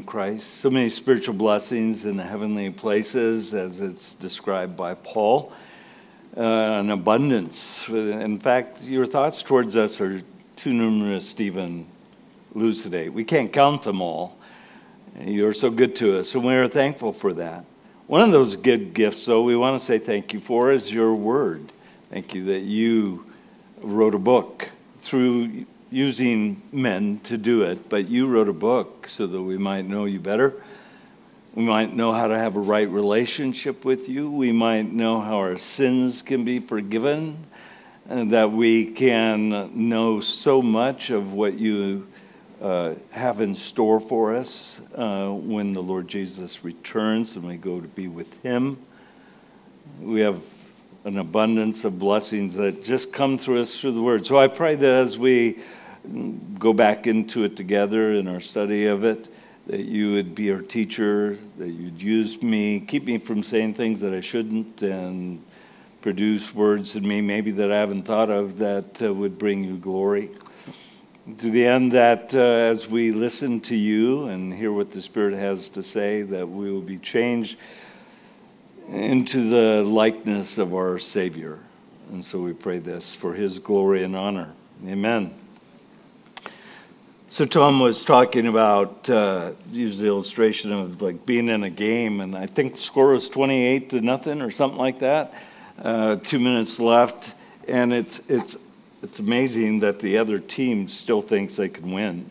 Christ. So many spiritual blessings in the heavenly places, as it's described by Paul. An abundance. In fact, your thoughts towards us are too numerous to even elucidate. We can't count them all. You're so good to us, and we're thankful for that. One of those good gifts, though, we want to say thank you for is your word. Thank you that you wrote a book through using men to do it, but you wrote a book so that we might know you better. We might know how to have a right relationship with you. We might know how our sins can be forgiven, and that we can know so much of what you have in store for us when the Lord Jesus returns and we go to be with him. We have an abundance of blessings that just come through us through the word. So I pray that as we go back into it together in our study of it, that you would be our teacher, that you'd use me, keep me from saying things that I shouldn't, and produce words in me maybe that I haven't thought of that would bring you glory. To the end that as we listen to you and hear what the Spirit has to say, that we will be changed into the likeness of our Savior. And so we pray this for his glory and honor. Amen. So Tom was talking about, used the illustration of like being in a game, and I think the score was 28-0 or something like that. 2 minutes left, and it's amazing that the other team still thinks they can win.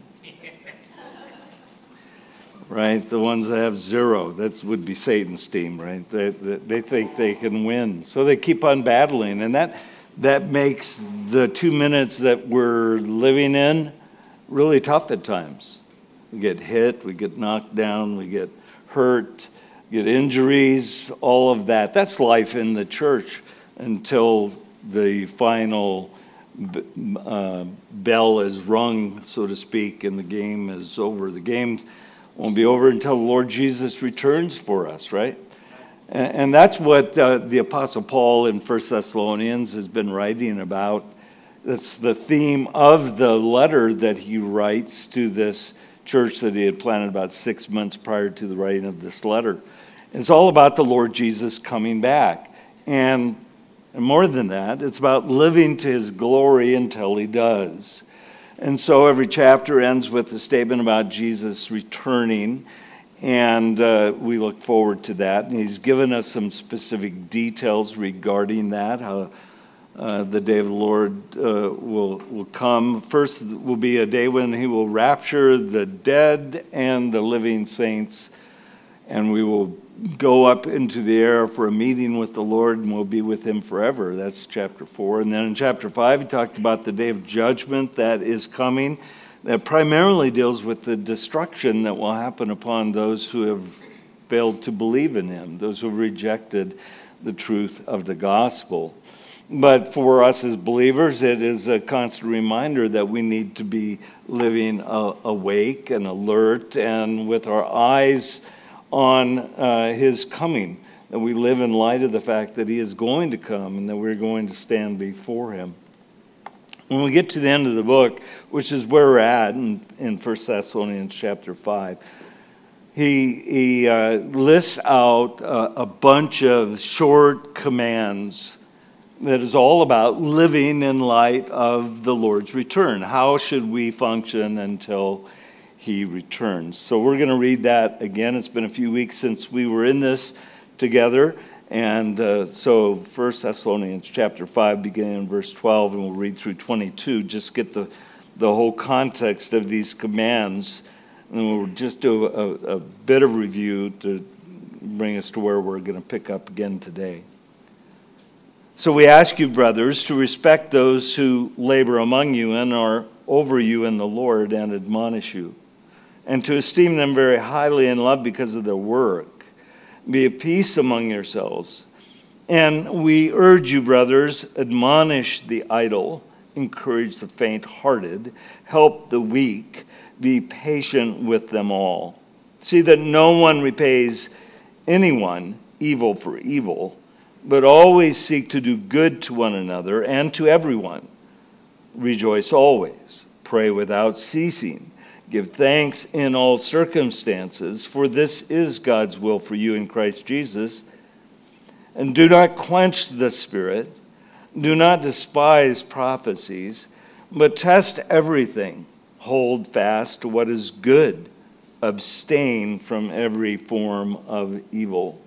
Right? The ones that have 0, that would be Satan's team, right? They think they can win. So they keep on battling, and that makes the 2 minutes that we're living in really tough at times. We get hit, we get knocked down, we get hurt, get injuries, all of that. That's life in the church until the final bell is rung, so to speak, and the game is over. The game won't be over until the Lord Jesus returns for us, right? And that's what the Apostle Paul in 1 Thessalonians has been writing about. That's the theme of the letter that he writes to this church that he had planted about 6 months prior to the writing of this letter. It's all about the Lord Jesus coming back. And more than that, it's about living to his glory until he does. And so every chapter ends with a statement about Jesus returning, and we look forward to that. And he's given us some specific details regarding that, how the day of the Lord will come. First will be a day when he will rapture the dead and the living saints, and we will go up into the air for a meeting with the Lord, and we'll be with him forever. That's chapter 4. And then in chapter 5, he talked about the day of judgment that is coming, that primarily deals with the destruction that will happen upon those who have failed to believe in him, those who have rejected the truth of the gospel. But for us as believers, it is a constant reminder that we need to be living awake and alert and with our eyes on his coming, that we live in light of the fact that he is going to come and that we're going to stand before him. When we get to the end of the book, which is where we're at in 1 Thessalonians chapter 5, he lists out a bunch of short commands that is all about living in light of the Lord's return. How should we function until he returns? So we're going to read that again. It's been a few weeks since we were in this together. And so 1 Thessalonians chapter 5, beginning in verse 12, and we'll read through 22, just get the whole context of these commands. And we'll just do a bit of review to bring us to where we're going to pick up again today. So we ask you, brothers, to respect those who labor among you and are over you in the Lord and admonish you, and to esteem them very highly in love because of their work. Be at peace among yourselves. And we urge you, brothers, admonish the idle, encourage the faint-hearted, help the weak, be patient with them all. See that no one repays anyone evil for evil, but always seek to do good to one another and to everyone. Rejoice always, pray without ceasing, Give thanks in all circumstances, for this is God's will for you in Christ Jesus. And do not quench the Spirit. Do not despise prophecies, but test everything. Hold fast to what is good. Abstain from every form of evil.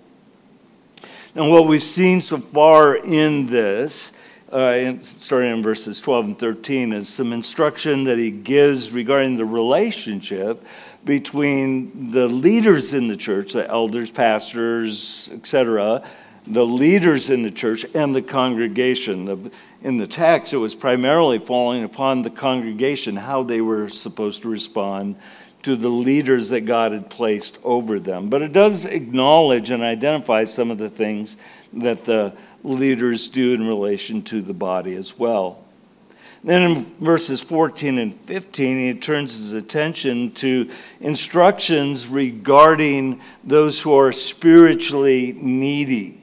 Now, what we've seen so far in this, starting in verses 12 and 13, is some instruction that he gives regarding the relationship between the leaders in the church, the elders, pastors, etc., the leaders in the church, and the congregation. In the text, it was primarily falling upon the congregation, how they were supposed to respond to the leaders that God had placed over them. But it does acknowledge and identify some of the things that the leaders do in relation to the body as well. Then in verses 14 and 15, he turns his attention to instructions regarding those who are spiritually needy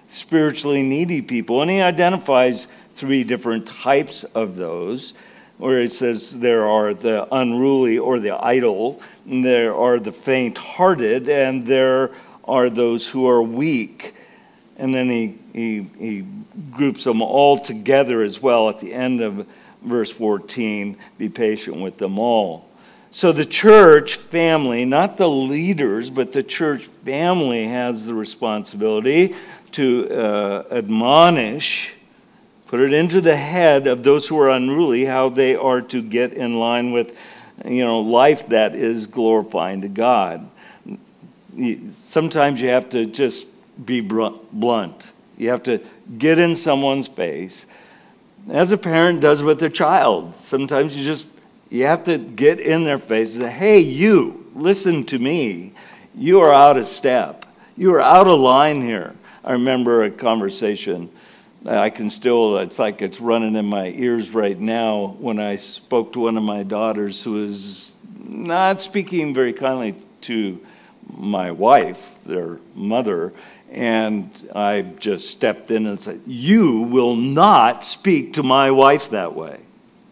people. And he identifies 3 different types of those, where it says there are the unruly or the idle, and there are the faint-hearted, and there are those who are weak. And then he groups them all together as well at the end of verse 14, be patient with them all. So the church family, not the leaders, but the church family has the responsibility to admonish, put it into the head of those who are unruly, how they are to get in line with, life that is glorifying to God. Sometimes you have to just be blunt. You have to get in someone's face, as a parent does with their child. Sometimes you have to get in their face and say, hey, you, listen to me. You are out of step. You are out of line here. I remember a conversation. It's like it's running in my ears right now when I spoke to one of my daughters who was not speaking very kindly to my wife, their mother, and I just stepped in and said, you will not speak to my wife that way.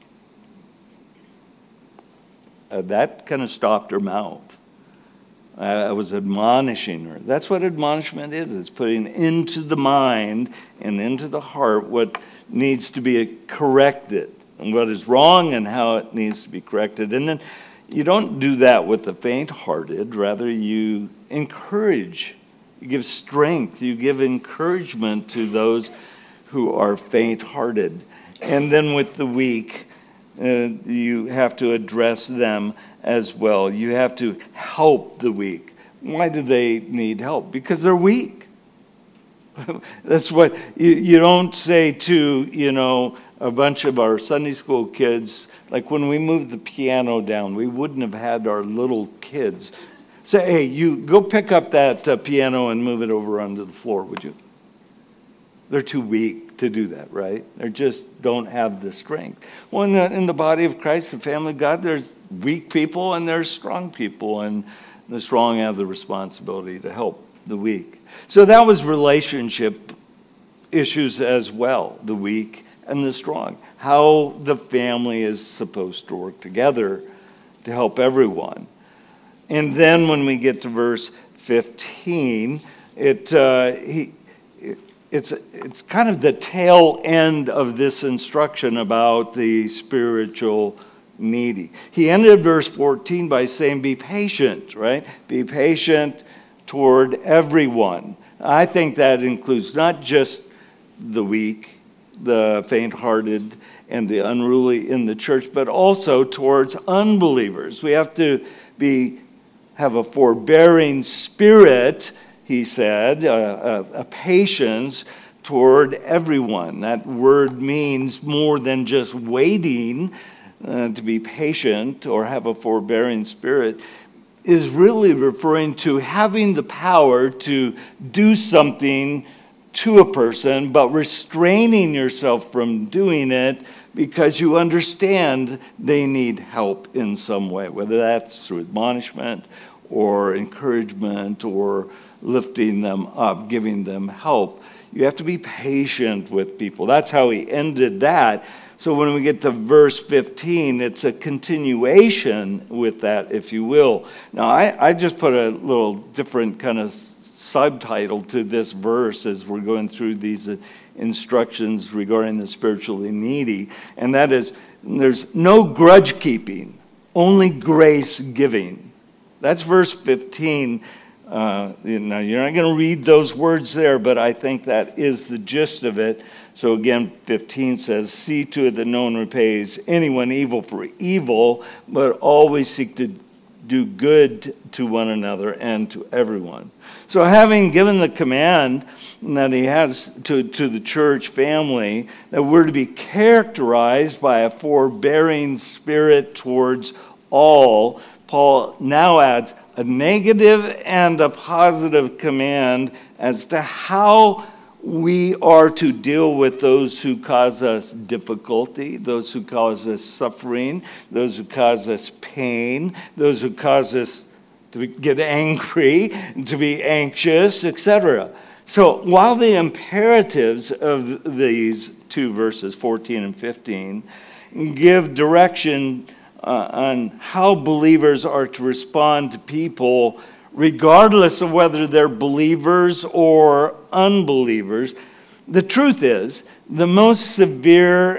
That kind of stopped her mouth. I was admonishing her. That's what admonishment is. It's putting into the mind and into the heart what needs to be corrected and what is wrong and how it needs to be corrected. And then you don't do that with the faint-hearted. Rather, you encourage. You give strength. You give encouragement to those who are faint-hearted. And then with the weak, you have to address them as well. You have to help the weak. Why do they need help? Because they're weak. That's what you don't say to, a bunch of our Sunday school kids. Like when we moved the piano down, we wouldn't have had our little kids say, hey, you go pick up that piano and move it over onto the floor, would you? They're too weak to do that, right? They just don't have the strength. Well, in the body of Christ, the family of God, there's weak people and there's strong people, and the strong have the responsibility to help the weak. So that was relationship issues as well, the weak and the strong. How the family is supposed to work together to help everyone. And then when we get to verse 15, it's kind of the tail end of this instruction about the spiritual needy. He ended verse 14 by saying, be patient, right? Be patient toward everyone. I think that includes not just the weak, the faint-hearted, and the unruly in the church, but also towards unbelievers. We have to have a forbearing spirit, he said, a patience toward everyone. That word means more than just waiting. To be patient or have a forbearing spirit is really referring to having the power to do something to a person, but restraining yourself from doing it because you understand they need help in some way, whether that's through admonishment or encouragement or lifting them up, giving them help. You have to be patient with people. That's how he ended that. So when we get to verse 15, it's a continuation with that, if you will. Now, I just put a little different kind of subtitle to this verse as we're going through these instructions regarding the spiritually needy, and that is, there's no grudge keeping, only grace giving. That's verse 15. Now, you're not going to read those words there, but I think that is the gist of it. So again, 15 says, see to it that no one repays anyone evil for evil, but always seek to do good to one another and to everyone. So having given the command that he has to the church family, that we're to be characterized by a forbearing spirit towards all, Paul now adds a negative and a positive command as to how we are to deal with those who cause us difficulty, those who cause us suffering, those who cause us pain, those who cause us to get angry, to be anxious, etc. So while the imperatives of these two verses, 14 and 15, give direction on how believers are to respond to people regardless of whether they're believers or unbelievers, the truth is the most severe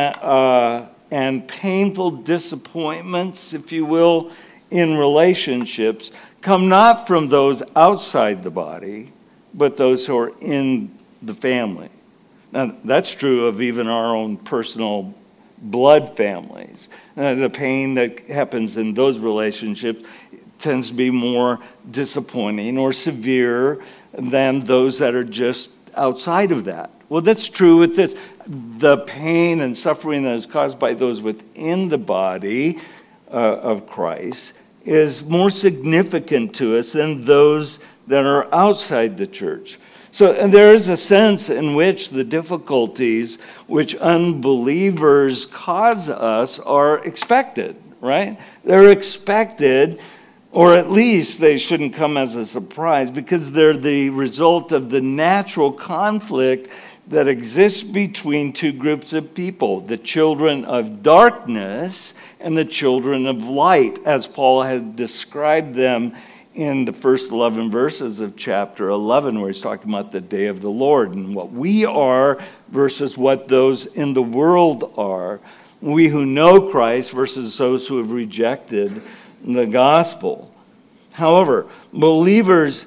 and painful disappointments, if you will, in relationships come not from those outside the body, but those who are in the family. Now, that's true of even our own personal blood families. The pain that happens in those relationships tends to be more disappointing or severe than those that are just outside of that. Well, that's true with this. The pain and suffering that is caused by those within the body of Christ is more significant to us than those that are outside the church. So and there is a sense in which the difficulties which unbelievers cause us are expected, right? They're expected, or at least they shouldn't come as a surprise, because they're the result of the natural conflict that exists between two groups of people, the children of darkness and the children of light, as Paul has described them in the first 11 verses of chapter 11, where he's talking about the day of the Lord and what we are versus what those in the world are. We who know Christ versus those who have rejected the gospel. However, believers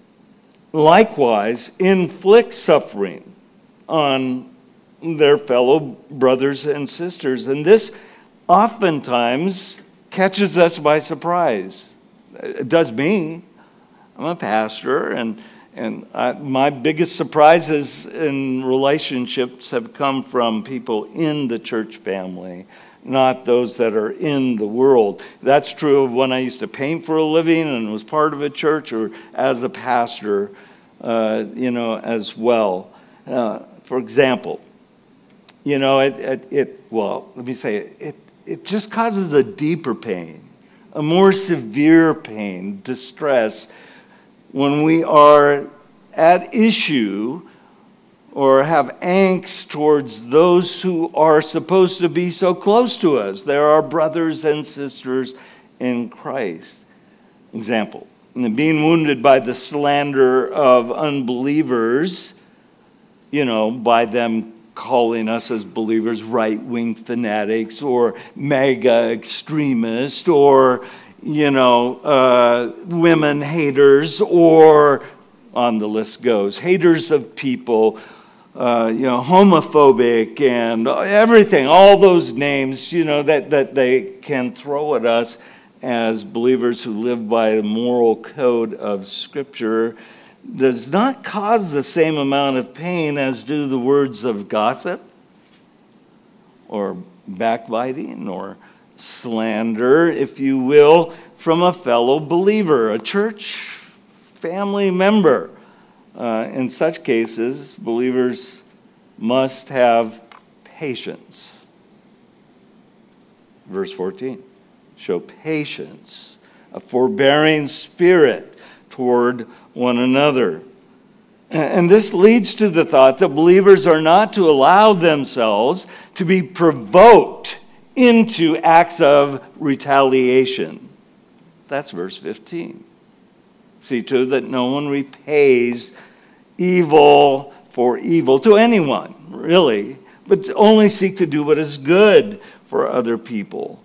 likewise inflict suffering on their fellow brothers and sisters, and this oftentimes catches us by surprise. It does me. I'm a pastor, and my biggest surprises in relationships have come from people in the church family, not those that are in the world. That's true of when I used to paint for a living and was part of a church, or as a pastor, as well. For example, it just causes a deeper pain, a more severe pain, distress, when we are at issue or have angst towards those who are supposed to be so close to us. They're our brothers and sisters in Christ. Example, being wounded by the slander of unbelievers, by them calling us as believers right-wing fanatics or mega extremists or, women haters, or on the list goes, haters of people, homophobic and everything, all those names, that they can throw at us as believers who live by the moral code of Scripture, does not cause the same amount of pain as do the words of gossip or backbiting or slander, if you will, from a fellow believer, a church family member. In such cases, believers must have patience. Verse 14, show patience, a forbearing spirit toward one another. And this leads to the thought that believers are not to allow themselves to be provoked into acts of retaliation. That's verse 15. See to it that no one repays evil for evil to anyone, really, but only seek to do what is good for other people.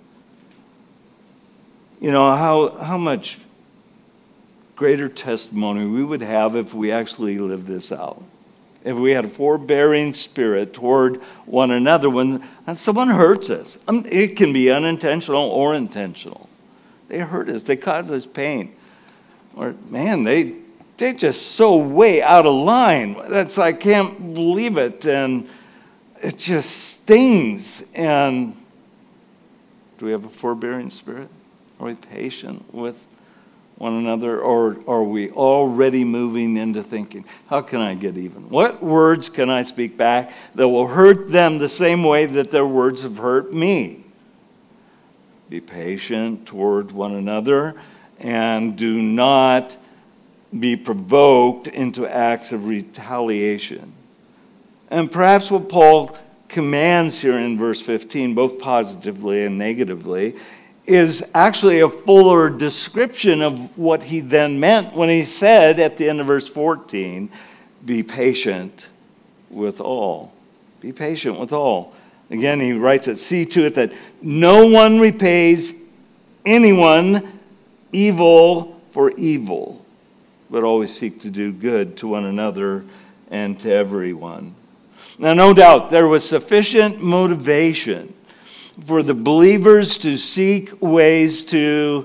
You know, how much greater testimony we would have if we actually lived this out. If we had a forbearing spirit toward one another when someone hurts us. It can be unintentional or intentional. They hurt us. They cause us pain. Or, man, they're just so way out of line. That's, I can't believe it. And it just stings. And do we have a forbearing spirit? Are we patient with one another, or are we already moving into thinking, how can I get even? What words can I speak back that will hurt them the same way that their words have hurt me? Be patient toward one another, and do not be provoked into acts of retaliation. And perhaps what Paul commands here in verse 15, both positively and negatively, is actually a fuller description of what he then meant when he said at the end of verse 14, be patient with all. Be patient with all. Again, he writes it, see to it that no one repays anyone evil for evil, but always seek to do good to one another and to everyone. Now, no doubt there was sufficient motivation for the believers to seek ways to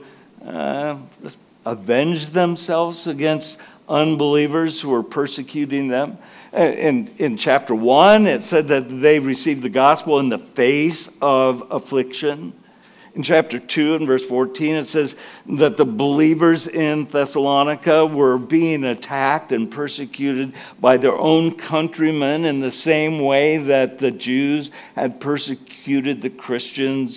avenge themselves against unbelievers who were persecuting them. In chapter 1, it said that they received the gospel in the face of affliction. In chapter 2 and verse 14, it says that the believers in Thessalonica were being attacked and persecuted by their own countrymen in the same way that the Jews had persecuted the Christian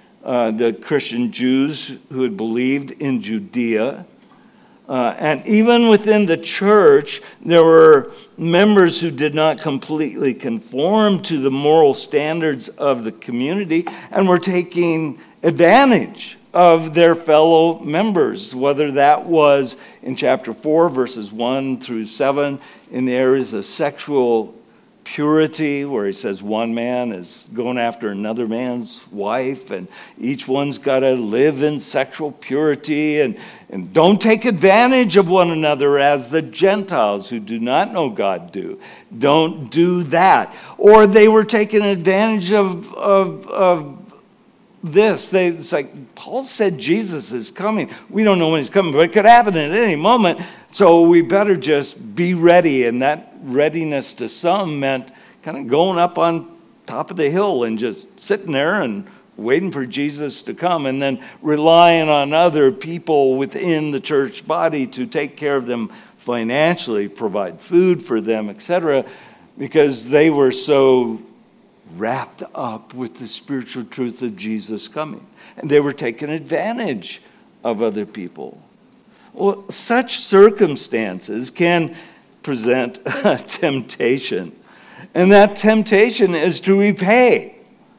Jews who had believed in Judea. And even within the church, there were members who did not completely conform to the moral standards of the community and were taking advantage of their fellow members, whether that was in chapter 4, verses 1 through 7, in the areas of sexual purity, where he says one man is going after another man's wife, and each one's got to live in sexual purity, and don't take advantage of one another as the Gentiles who do not know God do. Don't do that. Or they were taking advantage of this. It's like Paul said Jesus is coming. We don't know when he's coming, but it could happen at any moment. So we better just be ready. And that readiness to some meant kind of going up on top of the hill and just sitting there and waiting for Jesus to come, and then relying on other people within the church body to take care of them financially, provide food for them, etc., because they were so wrapped up with the spiritual truth of Jesus coming. And they were taking advantage of other people. Well, such circumstances can present a temptation. And that temptation is to repay,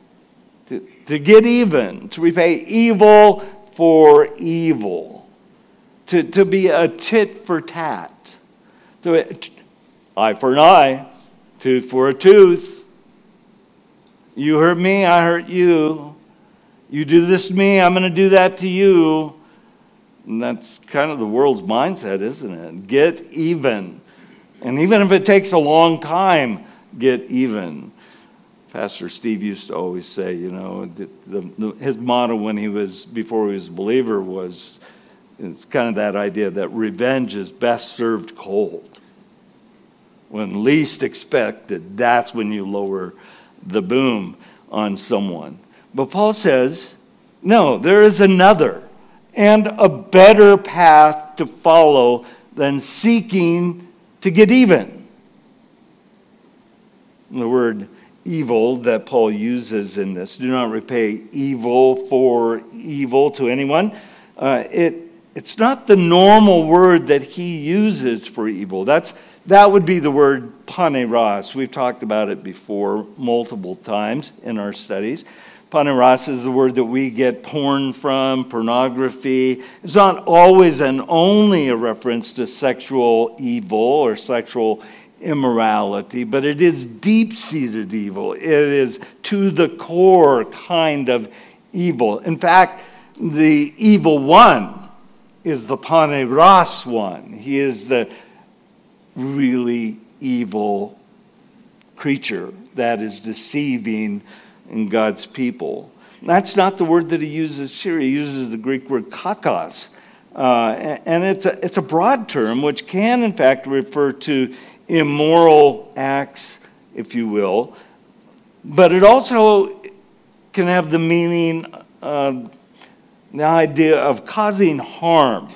to get even, to repay evil for evil, to be a tit for tat, eye for an eye, tooth for a tooth. You hurt me, I hurt you. You do this to me, I'm going to do that to you. And that's kind of the world's mindset, isn't it? Get even. And even if it takes a long time, get even. Pastor Steve used to always say, you know, his motto before he was a believer was, it's kind of that idea that revenge is best served cold. When least expected, that's when you lower the boom on someone. But Paul says, no, there is another and a better path to follow than seeking to get even. The word evil that Paul uses in this, do not repay evil for evil to anyone. It's not the normal word that he uses for evil. That's That would be the word paneros. We've talked about it before multiple times in our studies. Paneros is the word that we get porn from, pornography. It's not always and only a reference to sexual evil or sexual immorality, but it is deep-seated evil. It is to the core kind of evil. In fact, the evil one is the paneros one. He is the really evil creature that is deceiving in God's people. That's not the word that he uses here. He uses the Greek word kakos. And it's a broad term which can, in fact, refer to immoral acts, if you will. But it also can have the meaning, the idea of causing harm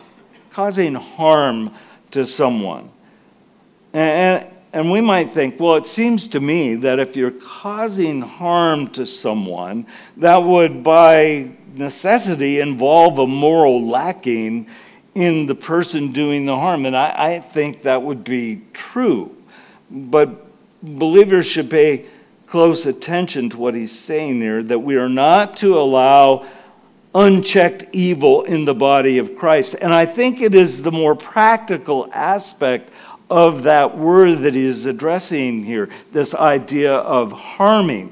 to someone. And we might think, well, it seems to me that if you're causing harm to someone, that would by necessity involve a moral lacking in the person doing the harm. And I think that would be true. But believers should pay close attention to what he's saying here, that we are not to allow unchecked evil in the body of Christ. And I think it is the more practical aspect of that word that he is addressing here, this idea of harming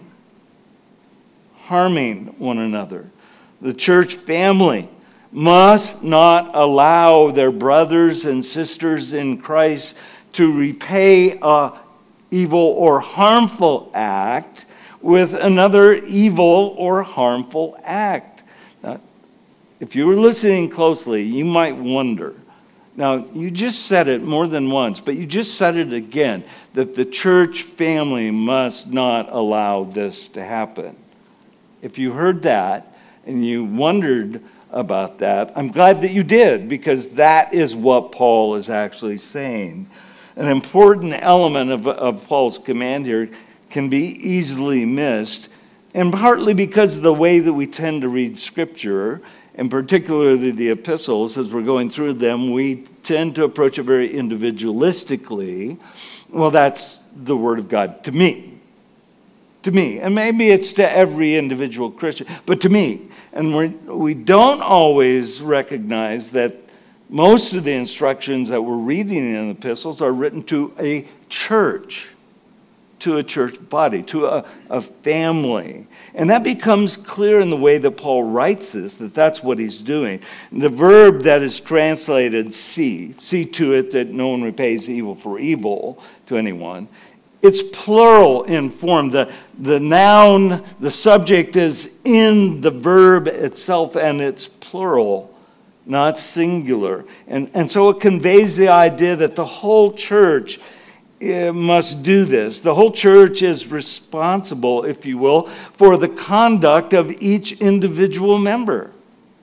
one another. The church family must not allow their brothers and sisters in Christ to repay an evil or harmful act with another evil or harmful act. Now, if you were listening closely, you might wonder, now, you just said it more than once, but you just said it again, that the church family must not allow this to happen. If you heard that and you wondered about that, I'm glad that you did, because that is what Paul is actually saying. An important element of Paul's command here can be easily missed, and partly because of the way that we tend to read Scripture, and particularly the epistles, as we're going through them, we tend to approach it very individualistically. Well, that's the Word of God to me. To me. And maybe it's to every individual Christian, but to me. And we don't always recognize that most of the instructions that we're reading in the epistles are written to a church body, to a family. And that becomes clear in the way that Paul writes this, that's what he's doing. The verb that is translated see to it that no one repays evil for evil to anyone, it's plural in form. The noun, the subject is in the verb itself, and it's plural, not singular. And so it conveys the idea that the whole church must do this. The whole church is responsible, if you will, for the conduct of each individual member.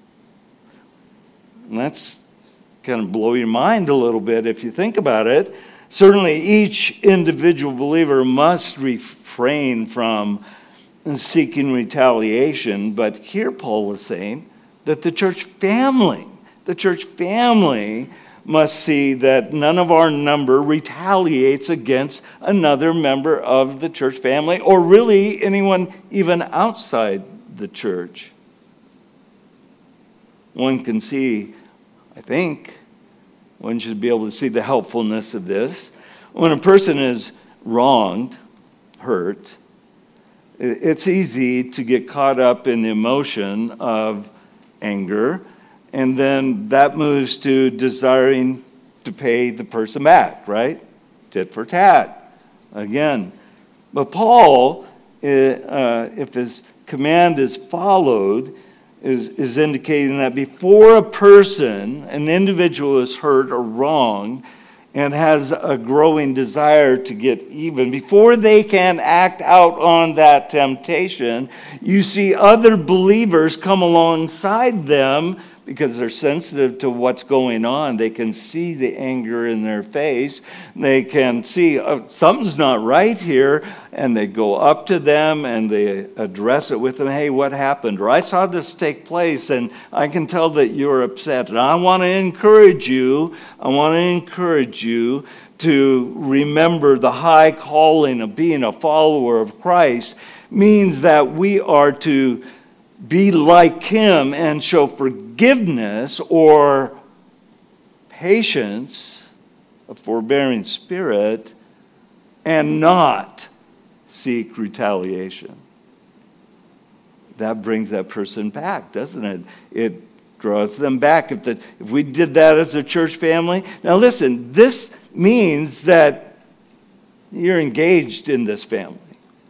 And that's kind of blow your mind a little bit if you think about it. Certainly each individual believer must refrain from seeking retaliation, but here Paul is saying that the church family must see that none of our number retaliates against another member of the church family, or really anyone even outside the church. One can see, I think, one should be able to see the helpfulness of this. When a person is wronged, hurt, it's easy to get caught up in the emotion of anger, and then that moves to desiring to pay the person back, right? Tit for tat, again. But Paul, if his command is followed, is indicating that before a person, an individual is hurt or wronged and has a growing desire to get even, before they can act out on that temptation, you see other believers come alongside them, because they're sensitive to what's going on. They can see the anger in their face. They can see something's not right here, and they go up to them and they address it with them. Hey, what happened? Or I saw this take place, and I can tell that you're upset. And I want to encourage you. To remember the high calling of being a follower of Christ means that we are to be like him and show forgiveness or patience, a forbearing spirit, and not seek retaliation. That brings that person back, doesn't it? It draws them back. If we did that as a church family, now listen, this means that you're engaged in this family.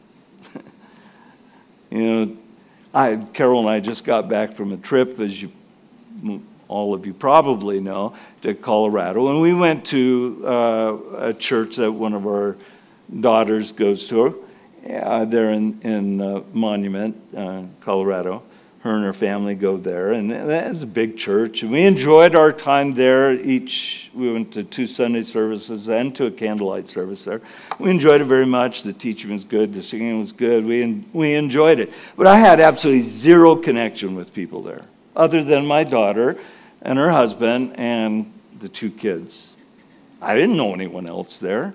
Carol and I just got back from a trip, as all of you probably know, to Colorado, and we went to a church that one of our daughters goes to. There in Monument, Colorado. Her and her family go there, and that's a big church. And we enjoyed our time there. We went to 2 Sunday services and to a candlelight service there. We enjoyed it very much. The teaching was good. The singing was good. We enjoyed it. But I had absolutely zero connection with people there, other than my daughter and her husband and the 2 kids. I didn't know anyone else there.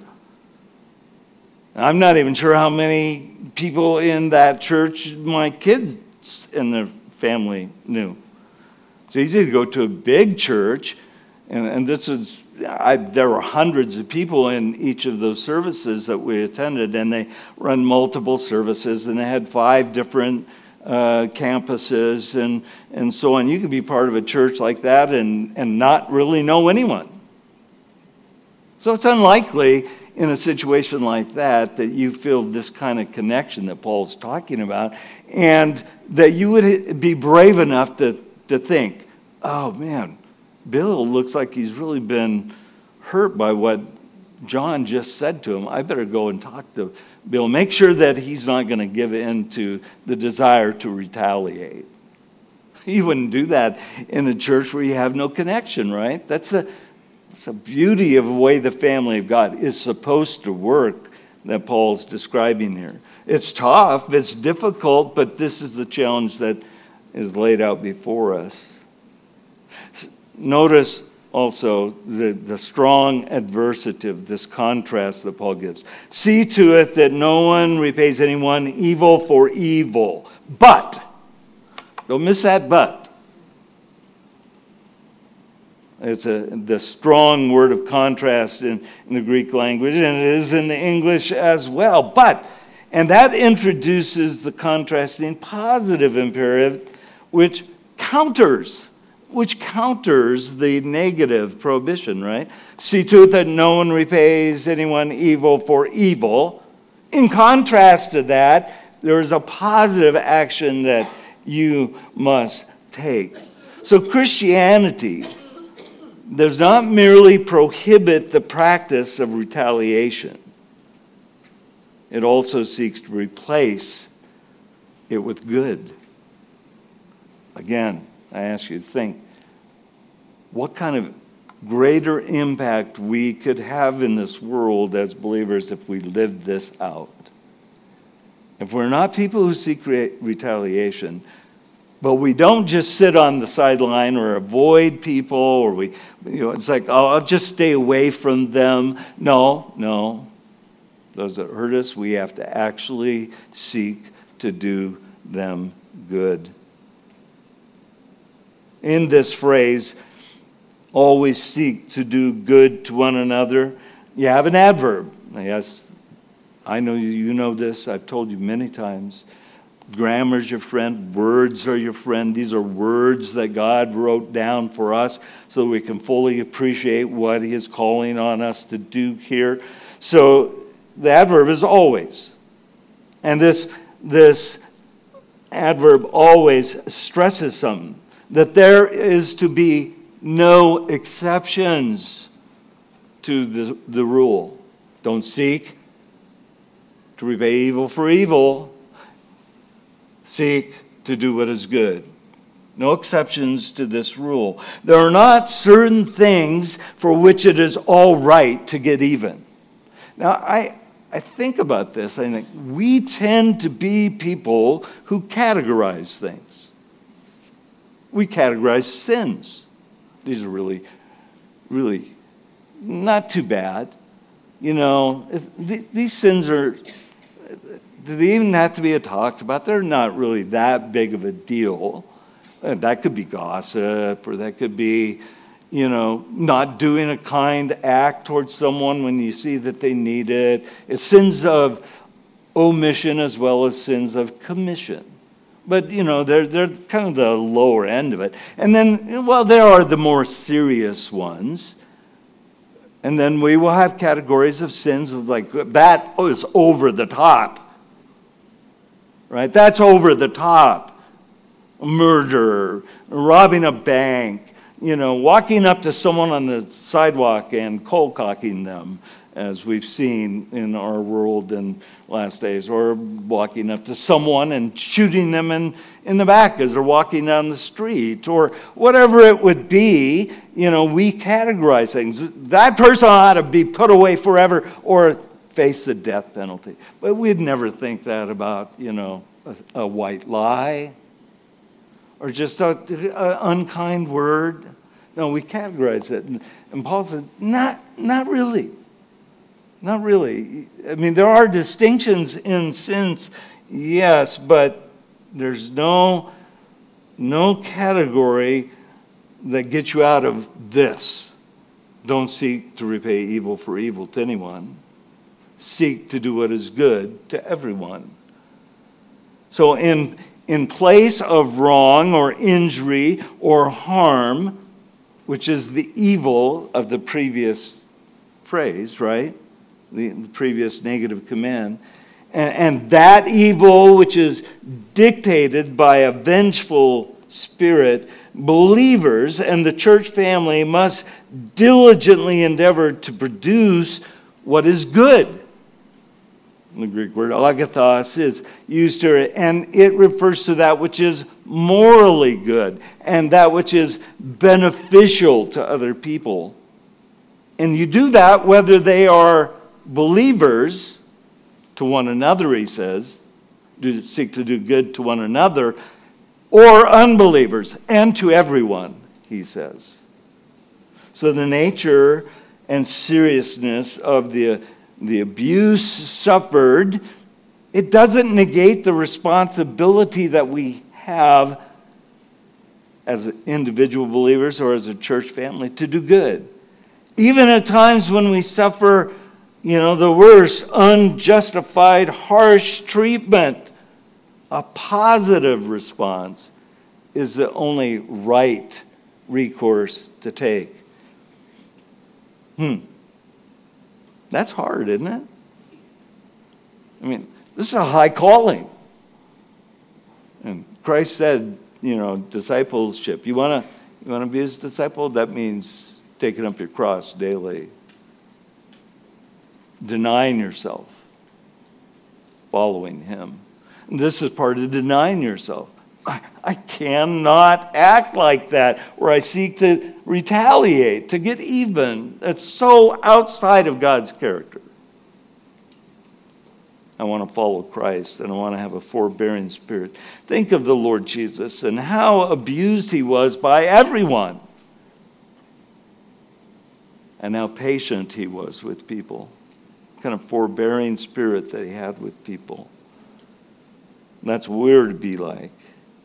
I'm not even sure how many people in that church my kids and their family knew. It's easy to go to a big church, and there were hundreds of people in each of those services that we attended, and they run multiple services, and they had 5 different campuses and so on. You could be part of a church like that and not really know anyone. So it's unlikely in a situation like that you feel this kind of connection that Paul's talking about, and that you would be brave enough to think, oh man, Bill looks like he's really been hurt by what John just said to him. I better go and talk to Bill. Make sure that he's not going to give in to the desire to retaliate. You wouldn't do that in a church where you have no connection, right? That's the beauty of the way the family of God is supposed to work that Paul's describing here. It's tough, it's difficult, but this is the challenge that is laid out before us. Notice also the strong adversative, this contrast that Paul gives. See to it that no one repays anyone evil for evil. But, don't miss that but. It's the strong word of contrast in the Greek language, and it is in the English as well. But, and that introduces the contrasting positive imperative, which counters the negative prohibition, right? See to it that no one repays anyone evil for evil. In contrast to that, there is a positive action that you must take. So Christianity does not merely prohibit the practice of retaliation. It also seeks to replace it with good. Again, I ask you to think, what kind of greater impact we could have in this world as believers if we lived this out. If we're not people who seek retaliation, but we don't just sit on the sideline or avoid people, or it's like, oh, I'll just stay away from them. No. Those that hurt us, we have to actually seek to do them good. In this phrase, always seek to do good to one another, you have an adverb. Yes, I know you know this. I've told you many times. Grammar's your friend. Words are your friend. These are words that God wrote down for us so we can fully appreciate what he is calling on us to do here. So the adverb is always. And this adverb always stresses something, that there is to be no exceptions to the rule. Don't seek to repay evil for evil. Seek to do what is good. No exceptions to this rule. There are not certain things for which it is all right to get even. Now, I think about this. I think we tend to be people who categorize things. We categorize sins. These are really, really not too bad. You know, these sins are, do they even have to be talked about? They're not really that big of a deal. And that could be gossip, or that could be, you know, not doing a kind act towards someone when you see that they need it. It's sins of omission as well as sins of commission. But, you know, they're kind of the lower end of it. And then, well, there are the more serious ones. And then we will have categories of sins of like, that is over the top. Right? That's over the top. Murder, robbing a bank, you know, walking up to someone on the sidewalk and cold-cocking them, as we've seen in our world in last days, or walking up to someone and shooting them in the back as they're walking down the street, or whatever it would be. You know, we categorize things. That person ought to be put away forever or face the death penalty. But we'd never think that about, you know, a white lie, or just an unkind word. No, we categorize it. And Paul says, not really. Not really. I mean, there are distinctions in sins, yes, but there's no category that gets you out of this. Don't seek to repay evil for evil to anyone. Seek to do what is good to everyone. So in place of wrong or injury or harm, which is the evil of the previous phrase, right? The previous negative command. And that evil which is dictated by a vengeful spirit, believers and the church family must diligently endeavor to produce what is good. The Greek word agathos is used here, and it refers to that which is morally good and that which is beneficial to other people. And you do that whether they are believers to one another, he says, seek to do good to one another, or unbelievers, and to everyone, he says. So the nature and seriousness of the abuse suffered, it doesn't negate the responsibility that we have as individual believers or as a church family to do good. Even at times when we suffer, you know, the worst, unjustified, harsh treatment, a positive response is the only right recourse to take. That's hard, isn't it? I mean, this is a high calling. And Christ said, you know, discipleship. You want to be his disciple? That means taking up your cross daily. Denying yourself. Following him. And this is part of denying yourself. I cannot act like that, where I seek to retaliate, to get even. It's so outside of God's character. I want to follow Christ, and I want to have a forbearing spirit. Think of the Lord Jesus and how abused he was by everyone, and how patient he was with people. Kind of forbearing spirit that he had with people. That's what we're to be like.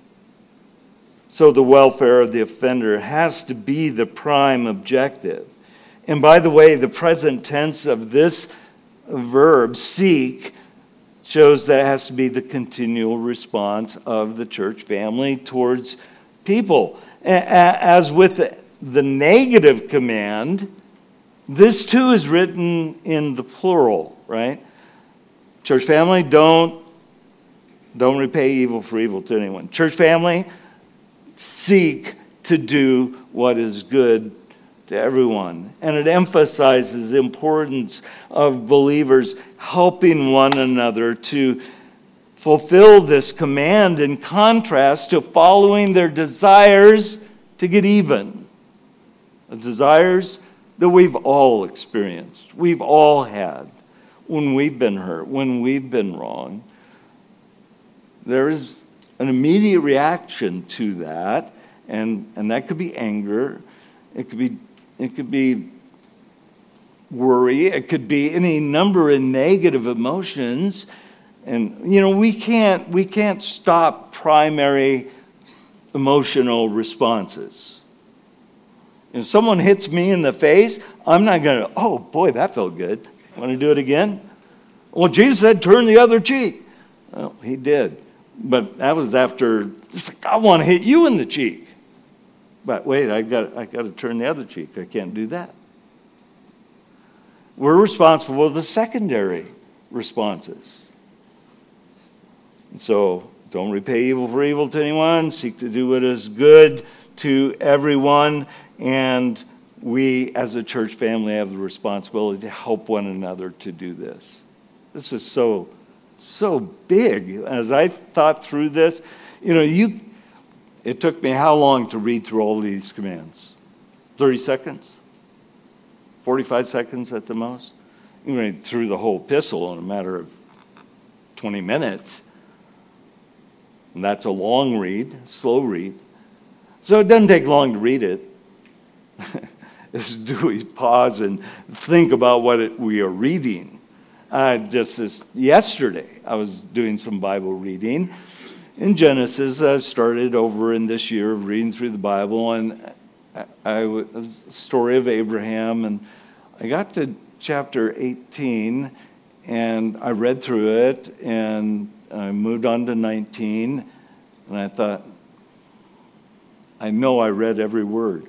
So the welfare of the offender has to be the prime objective. And by the way, the present tense of this verb, seek, shows that it has to be the continual response of the church family towards people. As with the negative command, this too is written in the plural, right? Church family, don't repay evil for evil to anyone. Church family, seek to do what is good to everyone. And it emphasizes the importance of believers helping one another to fulfill this command in contrast to following their desires to get even. The desires that we've all experienced, we've all had when we've been hurt, when we've been wrong. There is an immediate reaction to that, and that could be anger, it could be worry, it could be any number of negative emotions. And we can't stop primary emotional responses. If someone hits me in the face, I'm not going to, oh boy, that felt good. Want to do it again? Well, Jesus said, turn the other cheek. Well, he did. But that was after, I want to hit you in the cheek. But wait, I got to turn the other cheek. I can't do that. We're responsible for the secondary responses. So don't repay evil for evil to anyone. Seek to do what is good to everyone. And we as a church family have the responsibility to help one another to do this. This is so big. As I thought through this, it took me how long to read through all these commands? 30 seconds? 45 seconds at the most? You can read through the whole epistle in a matter of 20 minutes. And that's a long read, slow read. So it doesn't take long to read it. Do we pause and think about what we are reading? Yesterday, I was doing some Bible reading in Genesis. I started over in this year of reading through the Bible, and the story of Abraham, and I got to chapter 18, and I read through it, and I moved on to 19, and I thought, I know I read every word.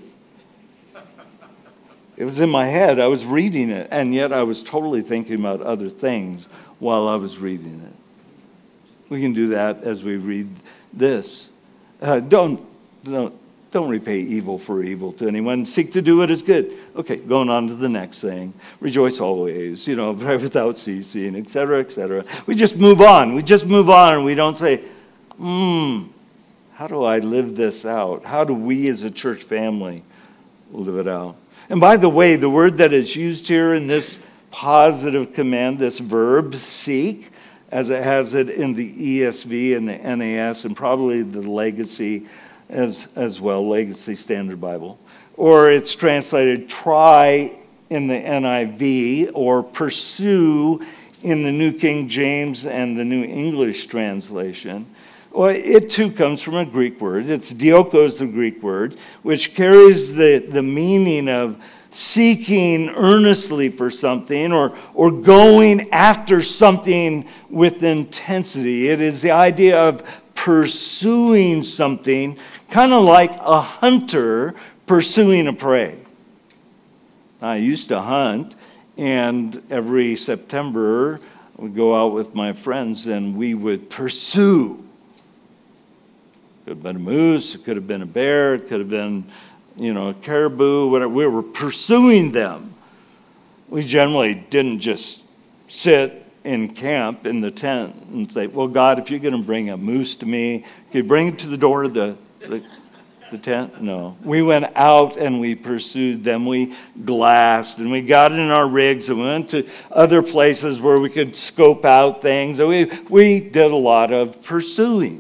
It was in my head. I was reading it, and yet I was totally thinking about other things while I was reading it. We can do that as we read this. Don't repay evil for evil to anyone. Seek to do what is good. Okay, going on to the next thing. Rejoice always, pray without ceasing, etc., etc. We just move on. And we don't say, how do I live this out? How do we as a church family live it out? And by the way, the word that is used here in this positive command, this verb, seek, as it has it in the ESV and the NAS and probably the Legacy as well, Legacy Standard Bible. Or it's translated try in the NIV or pursue in the New King James and the New English translation. Well, it too comes from a Greek word. It's diokos, the Greek word, which carries the meaning of seeking earnestly for something or going after something with intensity. It is the idea of pursuing something, kind of like a hunter pursuing a prey. I used to hunt, and every September I would go out with my friends and we would pursue. It could have been a moose, it could have been a bear, it could have been, a caribou, whatever. We were pursuing them. We generally didn't just sit in camp in the tent and say, well, God, if you're going to bring a moose to me, can you bring it to the door of the tent? No. We went out and we pursued them. We glassed and we got in our rigs and we went to other places where we could scope out things. We did a lot of pursuing.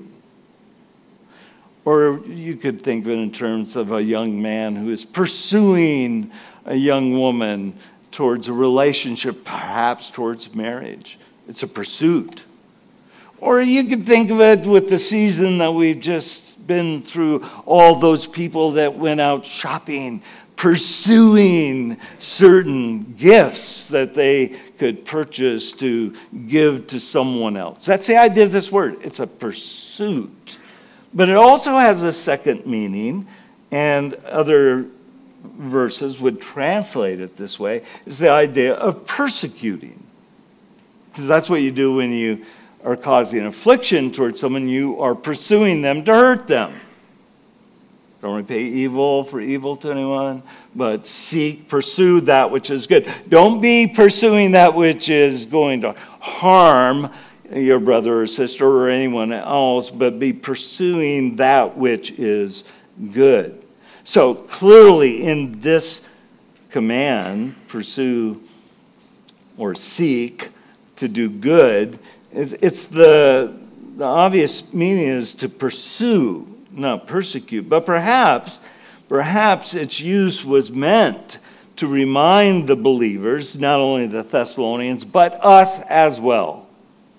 Or you could think of it in terms of a young man who is pursuing a young woman towards a relationship, perhaps towards marriage. It's a pursuit. Or you could think of it with the season that we've just been through, all those people that went out shopping, pursuing certain gifts that they could purchase to give to someone else. That's the idea of this word. It's a pursuit. But it also has a second meaning, and other verses would translate it this way, is the idea of persecuting. Because that's what you do when you are causing affliction towards someone. You are pursuing them to hurt them. Don't repay evil for evil to anyone, but pursue that which is good. Don't be pursuing that which is going to harm your brother or sister or anyone else, but be pursuing that which is good. So clearly in this command, pursue or seek to do good, it's the obvious meaning is to pursue, not persecute. But perhaps its use was meant to remind the believers, not only the Thessalonians, but us as well.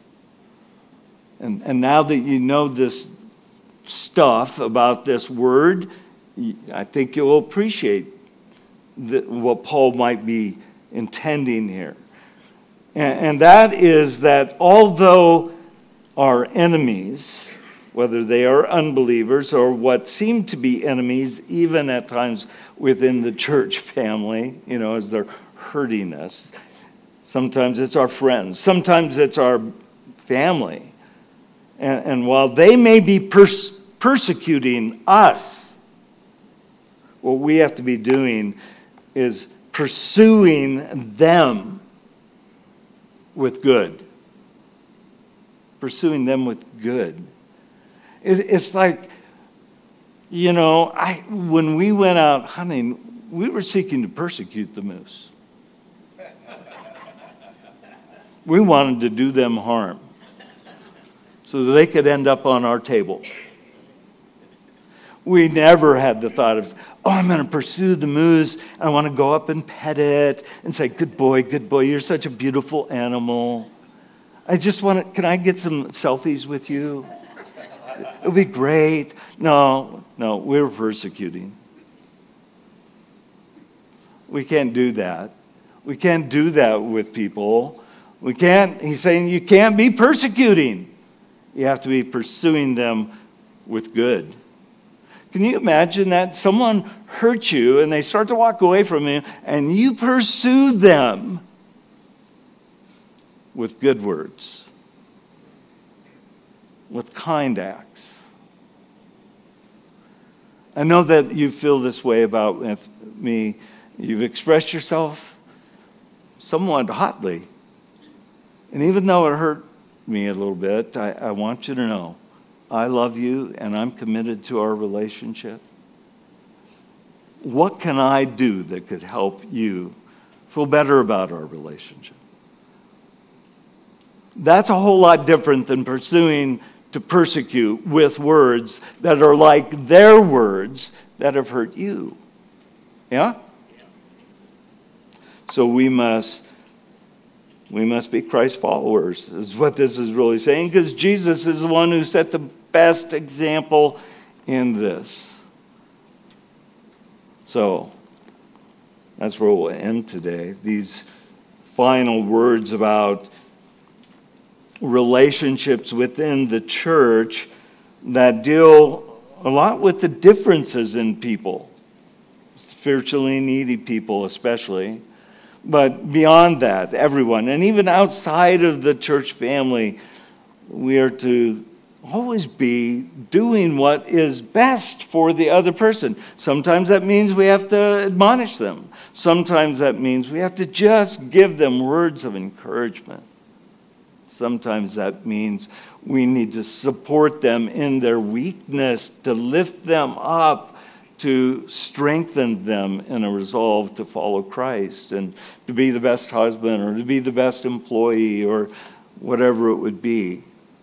And now that you know this stuff about this word, I think you'll appreciate what Paul might be intending here. And that is that although our enemies, whether they are unbelievers or what seem to be enemies, even at times within the church family, as they're hurting us, sometimes it's our friends, sometimes it's our family. And while they may be persecuting us, what we have to be doing is pursuing them with good. Pursuing them with good. It's like, when we went out hunting, we were seeking to persecute the moose. We wanted to do them harm so that they could end up on our table. We never had the thought of, I'm going to pursue the moose. I want to go up and pet it and say, good boy, you're such a beautiful animal. Can I get some selfies with you? It would be great. No, we were persecuting. We can't do that. We can't do that with people. He's saying you can't be persecuting. You have to be pursuing them with good. Can you imagine that? Someone hurt you and they start to walk away from you and you pursue them with good words, with kind acts. I know that you feel this way about me. You've expressed yourself somewhat hotly. And even though it hurt me a little bit, I want you to know I love you and I'm committed to our relationship. What can I do that could help you feel better about our relationship? That's a whole lot different than pursuing to persecute with words that are like their words that have hurt you. Yeah? So we must be Christ followers, is what this is really saying, because Jesus is the one who set the best example in this. So that's where we'll end today. These final words about relationships within the church that deal a lot with the differences in people, spiritually needy people especially. But beyond that, everyone, and even outside of the church family, we are to always be doing what is best for the other person. Sometimes that means we have to admonish them. Sometimes that means we have to just give them words of encouragement. Sometimes that means we need to support them in their weakness, to lift them up, to strengthen them in a resolve to follow Christ and to be the best husband or to be the best employee or whatever it would be.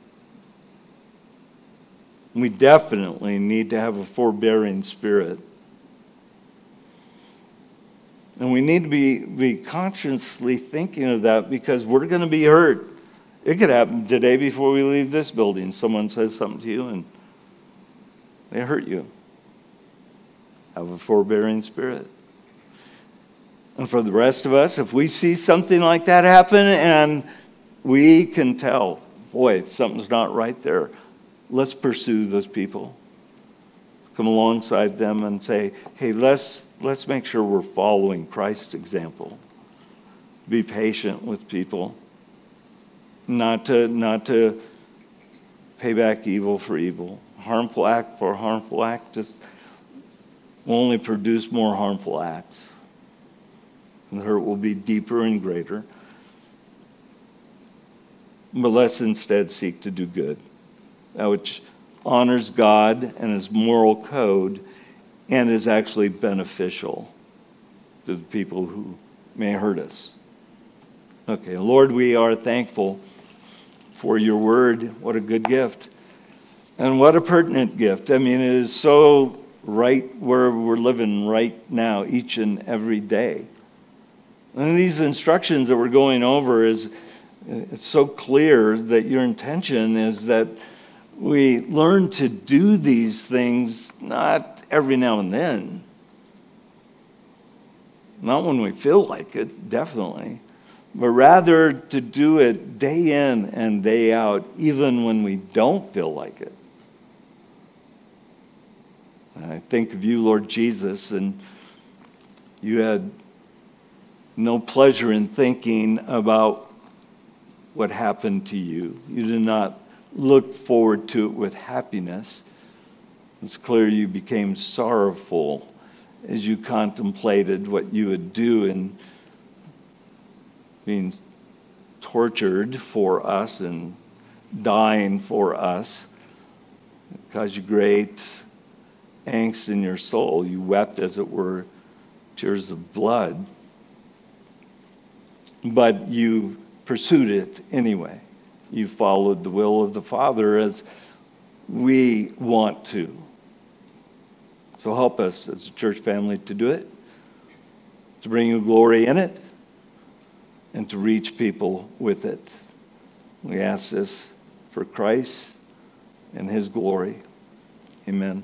We definitely need to have a forbearing spirit. And we need to be consciously thinking of that because we're going to be hurt. It could happen today before we leave this building. Someone says something to you and they hurt you. Have a forbearing spirit. And for the rest of us, if we see something like that happen and we can tell, boy, something's not right there, let's pursue those people. Come alongside them and say, hey, let's make sure we're following Christ's example. Be patient with people. Not to pay back evil for evil. Harmful act for harmful act just will only produce more harmful acts. And the hurt will be deeper and greater. but let's instead seek to do good, that which honors God and his moral code and is actually beneficial to the people who may hurt us. Okay, Lord, we are thankful for your word. What a good gift. And what a pertinent gift. I mean, it is so right where we're living right now, each and every day. And these instructions that we're going over it's so clear that your intention is that we learn to do these things not every now and then, not when we feel like it, definitely, but rather to do it day in and day out, even when we don't feel like it. I think of you, Lord Jesus, and you had no pleasure in thinking about what happened to you. You did not look forward to it with happiness. It's clear you became sorrowful as you contemplated what you would do in being tortured for us and dying for us. It caused you great angst in your soul. You wept, as it were, tears of blood. But you pursued it anyway. You followed the will of the Father as we want to. So help us as a church family to do it, to bring you glory in it, and to reach people with it. We ask this for Christ and his glory. Amen.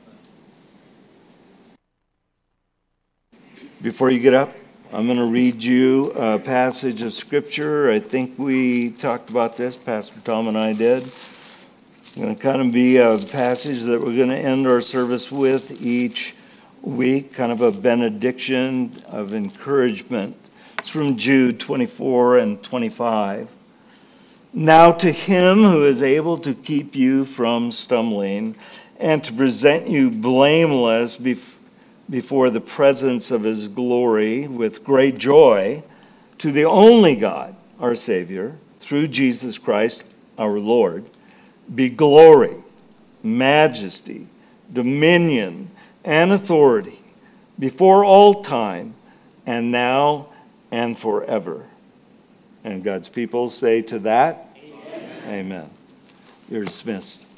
Before you get up, I'm going to read you a passage of Scripture. I think we talked about this, Pastor Tom and I did. It's going to kind of be a passage that we're going to end our service with each week, kind of a benediction of encouragement. It's from Jude 24 and 25. Now to him who is able to keep you from stumbling and to present you blameless before the presence of his glory with great joy, to the only God, our Savior, through Jesus Christ our Lord, be glory, majesty, dominion, and authority before all time, and now and forever. And God's people say to that, Amen. Amen. You're dismissed.